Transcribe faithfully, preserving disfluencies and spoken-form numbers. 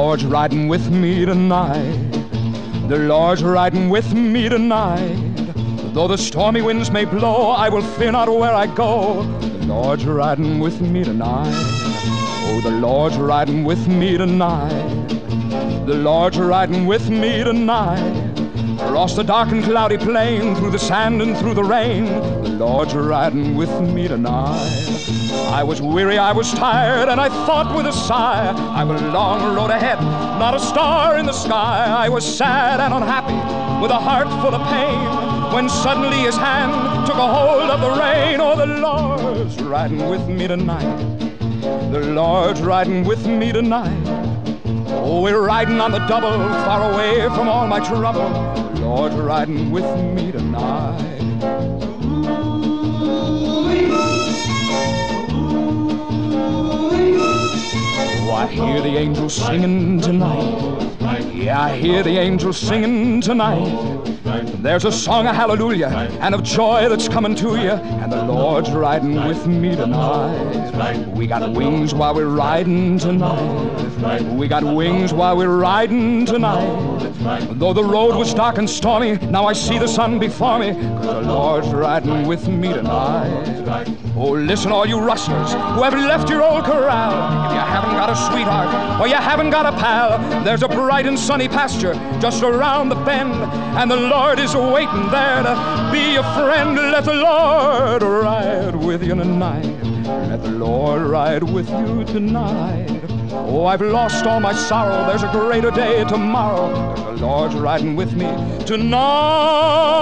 Lord's riding with me tonight. The Lord's riding with me tonight. Though the stormy winds may blow, I will fear not where I go. The Lord's riding with me tonight. Oh, the Lord's riding with me tonight. The Lord's riding with me tonight. Across the dark and cloudy plain, through the sand and through the rain, the Lord's riding with me tonight. I was weary, I was tired, and I thought with a sigh, I've a long road ahead, not a star in the sky. I was sad and unhappy, with a heart full of pain, when suddenly his hand took a hold of the rein. Oh, the Lord's riding with me tonight. The Lord's riding with me tonight. Oh, we're riding on the double, far away from all my trouble. The Lord's riding with me tonight. Oh, I hear the angels singing tonight. Yeah, I hear the angels singing tonight. There's a song of hallelujah and of joy that's coming to you, and the Lord's riding with me tonight. We got wings while we're riding tonight. We got wings while we're riding tonight. Though the road was dark and stormy, now I see the sun before me, 'cause the Lord's riding with me tonight. Oh, listen, all you rustlers who have left your old corral. If you haven't got a sweetheart or you haven't got a pal, there's a bright and sunny pasture just around the bend, and the Lord is waiting there to be your friend. Let the Lord ride with you tonight. Let the Lord ride with you tonight. Oh, I've lost all my sorrow. There's a greater day tomorrow. The Lord's riding with me tonight.